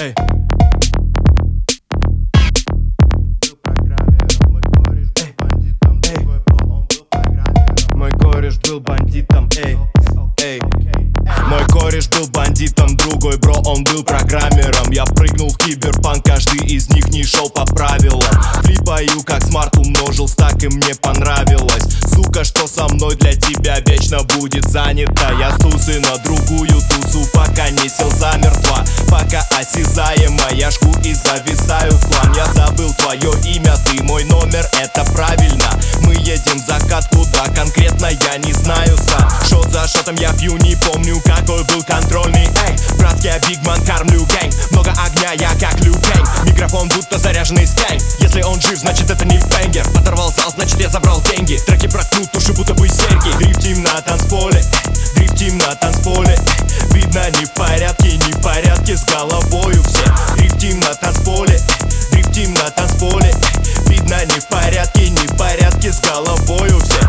Эй. Мой кореш был бандитом, эй, эй. Мой кореш был бандитом, другой бро, он был программером. Я прыгнул в киберпанк, каждый из них не шел по правилам. Флипаю, как смарт умножил стак, и мне понравилось. Сука, что со мной для тебя вечно будет занято. Я с тусы на другую тусу, пока не сел замертво. Пока осязаемо, я жгу и зависаю в хлам. Я забыл твое имя, ты мой номер, это правильно. Мы едем в закат, куда конкретно я не знаю сам. Шот за шотом я пью, не помню какой был контрольный. Эй, братский я бигман, кормлю гэнг. Много огня, я как Лю Кэнг. Микрофон будто заряженный стянг. Если он жив, значит это не бэнгер. Подорвал зал, значит я забрал деньги. Треки проткнут уши, будто бы серьги. Дрифтим на танцполе, дрифтим на танцполе. Видно не в порядке, не в порядке с головою все. Дрифтим на танцполе, дрифтим на танцполе. Видно не в порядке, не в порядке с головою все.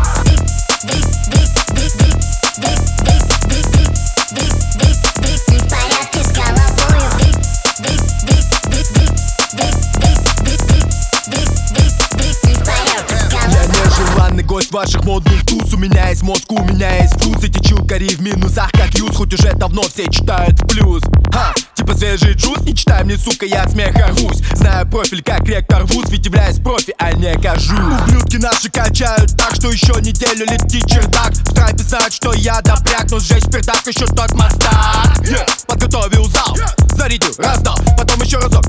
Гость ваших модных туз. У меня есть мозг, у меня есть вкус. Эти чукари в минусах как юз. Хоть уже давно все читают в плюс. Типа свежий джуз, не читай мне, сука, я от смеха рвусь. Знаю профиль как ректор вуз, ведь являюсь профи, а не кажу. Ублюдки наши качают так, что еще неделю летит чердак. В трапе знают, что я допряг, но сжечь пердак еще тот мастак. Подготовил зал, зарядил, раздал, потом еще разок.